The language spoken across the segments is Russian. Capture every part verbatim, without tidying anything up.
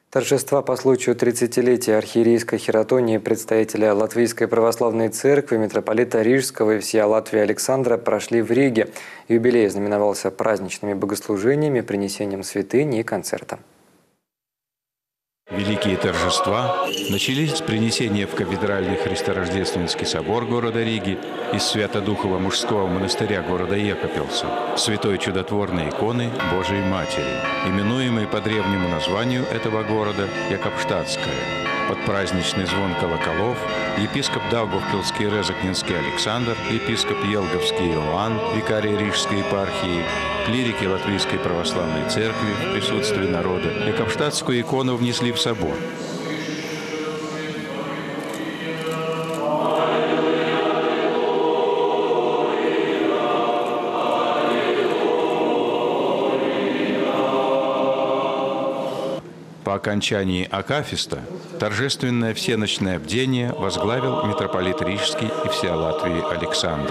Торжества по случаю тридцатилетия архиерейской хиротонии представителя Латвийской православной церкви, митрополита Рижского и всея Латвии Александра прошли в Риге. Юбилей знаменовался праздничными богослужениями, принесением святыни и концертом. Великие торжества начались с принесения в кафедральный Христорождественский собор города Риги из Свято-Духового мужского монастыря города Екапелса святой чудотворной иконы Божией Матери, именуемой по древнему названию этого города Якобштадтская. Под праздничный звон колоколов епископ Даугавпилский и Резакненский Александр, епископ Елговский Иоанн, викарий Рижской епархии, клирики Латвийской православной церкви в присутствии народа Якобштадтскую икону внесли в собор. По окончании акафиста торжественное всеночное бдение возглавил митрополит Рижский и всея Латвии Александр.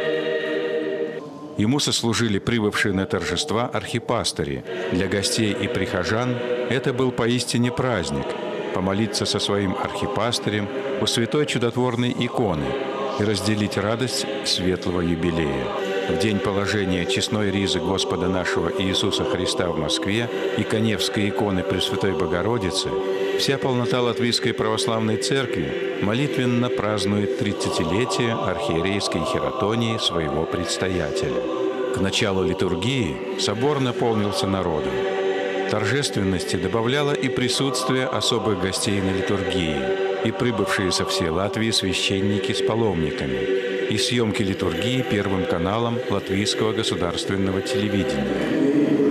Ему сослужили прибывшие на торжества архипастыри. Для гостей и прихожан это был поистине праздник – помолиться со своим архипастырем у святой чудотворной иконы и разделить радость светлого юбилея. В день положения честной ризы Господа нашего Иисуса Христа в Москве и Каневской иконы Пресвятой Богородицы вся полнота Латвийской православной церкви молитвенно празднует тридцатилетие архиерейской хиротонии своего предстоятеля. К началу литургии собор наполнился народом. Торжественности добавляло и присутствие особых гостей на литургии, и прибывшие со всей Латвии священники с паломниками, и съемки литургии Первым каналом Латвийского государственного телевидения.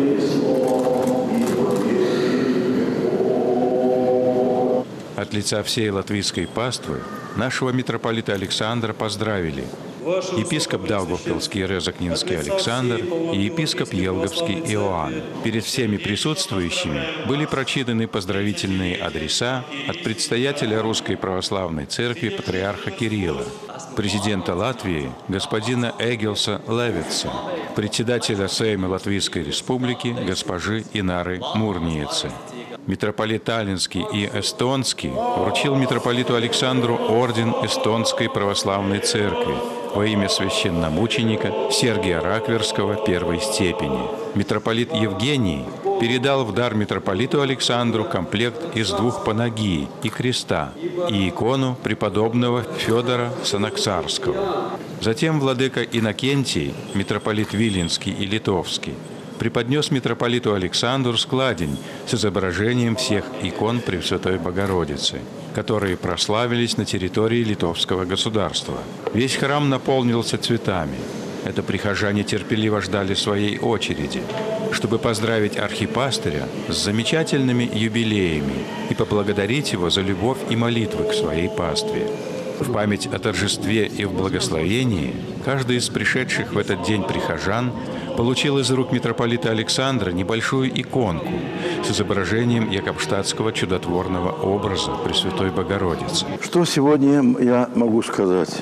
От лица всей латвийской паствы нашего митрополита Александра поздравили епископ Даугавпилский и Резакненский Александр и епископ Елговский Иоанн. Перед всеми присутствующими были прочитаны поздравительные адреса от предстоятеля Русской Православной Церкви патриарха Кирилла, президента Латвии господина Эгилса Левитса, председателя Сейма Латвийской Республики госпожи Инары Мурниецы. Митрополит Таллинский и Эстонский вручил митрополиту Александру орден Эстонской Православной Церкви во имя священномученика Сергия Ракверского первой степени. Митрополит Евгений передал в дар митрополиту Александру комплект из двух панагий и креста и икону преподобного Федора Санаксарского. Затем владыка Иннокентий, митрополит Виленский и Литовский, преподнес митрополиту Александру складень с изображением всех икон Пресвятой Богородицы, которые прославились на территории Литовского государства. Весь храм наполнился цветами. Это прихожане терпеливо ждали своей очереди, чтобы поздравить архипастыря с замечательными юбилеями и поблагодарить его за любовь и молитвы к своей пастве. В память о торжестве и в благословении каждый из пришедших в этот день прихожан получил из рук митрополита Александра небольшую иконку с изображением якобштадтского чудотворного образа Пресвятой Богородицы. Что сегодня я могу сказать?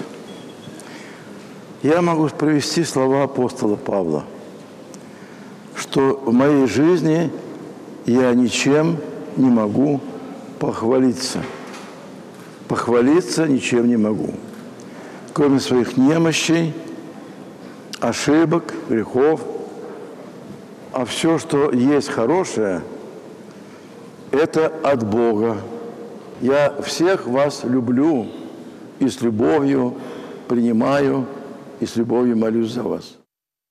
Я могу привести слова апостола Павла, что в моей жизни я ничем не могу похвалиться. Похвалиться ничем не могу, кроме своих немощей, ошибок, грехов. А все, что есть хорошее, это от Бога. Я всех вас люблю и с любовью принимаю, и с любовью молюсь за вас.